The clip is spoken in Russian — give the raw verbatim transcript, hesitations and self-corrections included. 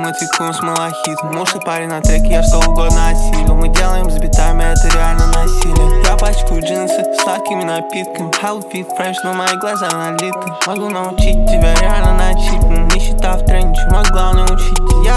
мы текем с малахитом. Муж и парень на треке, я что угодно осилю. Мы делаем с битами, это реально насилие. Я пачкаю джинсы сладкими напитками. Outfit fresh, но мои глаза налиты. Могу научить тебя реально начитан. Нищета в тренде, мой главный учитель. Я